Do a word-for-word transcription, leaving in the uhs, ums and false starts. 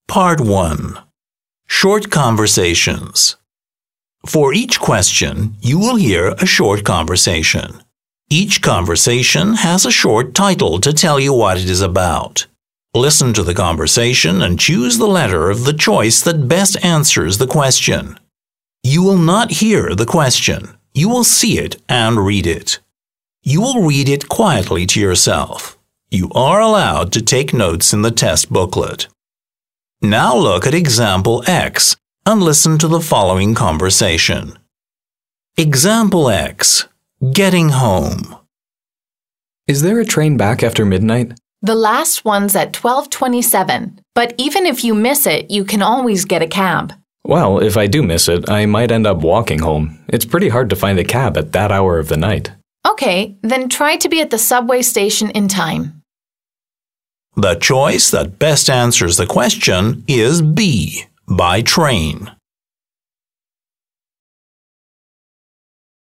Part one. Short Conversations. For each question, you will hear a short conversation. Each conversation has a short title to tell you what it is about. Listen to the conversation and choose the letter of the choice that best answers the question. You will not hear the question. You will see it and read it. You will read it quietly to yourself. You are allowed to take notes in the test booklet. Now look at example X and listen to the following conversation. Example X. Getting home. Is there a train back after midnight? The last one's at twelve twenty-seven, but even if you miss it, you can always get a cab. Well, if I do miss it, I might end up walking home. It's pretty hard to find a cab at that hour of the night. Okay, then try to be at the subway station in time. The choice that best answers the question is B, by train.